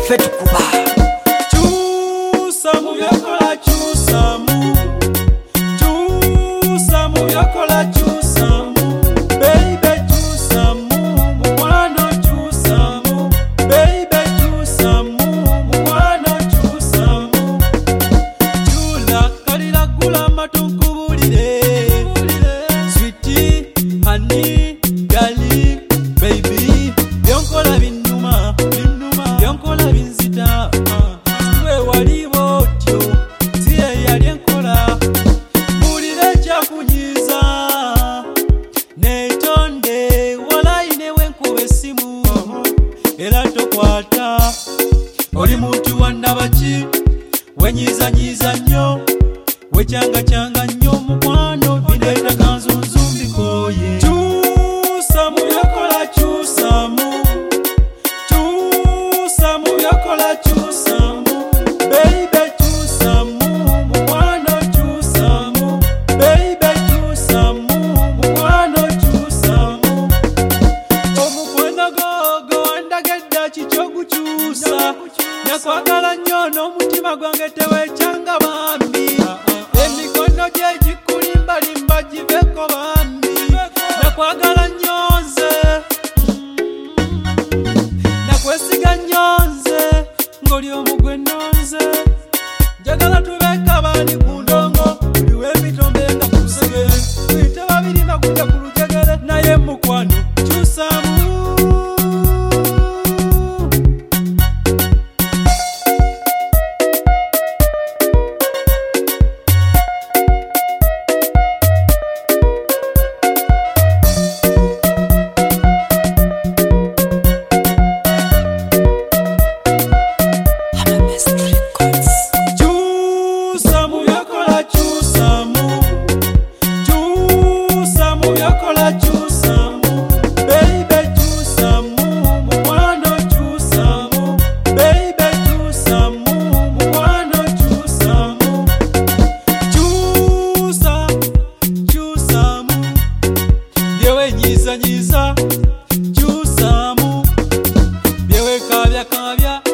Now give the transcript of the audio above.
fetukuba chusa mu byakola chusamu chusa mu byakola chusamu baby chusamu mukwano chusamu baby chusamu mukwano chusamu chula kalira gula matunkubulire sweetie honey darling baby byonkola binnuma byonkola binzita we waliwo otyo siye yali enkola bulire kyakunyiza netonde walayine wenkuba essimu era tokwata oli muntu wannabaki wenyizanyiza nnyo wekyangachanga nnyo mukwano bireeta kanzunzu mbikoye chusa mu byakola chusamu chusa mu byakola chusamu baby chusamu mukwano chusamu baby chusamu mukwano chusamu omukwano gogo wandagedda kikyogukyusa nakwagala nnyo n'omutima gwange tewekyanga bambi emikono gye gikulimbalimba giveko bambi nakwagala nnyonze nakwesiga nnyonze ng'oli omugwe nnonze njagala tubeka baani ku ndongo buli w'emitombe nga ku lusegere tuyite babiri magujja ku lujegere naye mukwano kyusamu chusa mu byakola chusamu chusa mu byakola chusamu baby chusamu mukwano chusamu baby chusamu mukwano chusamu chusa chusamu byewenyizanyiza chusamu byewekabyakabya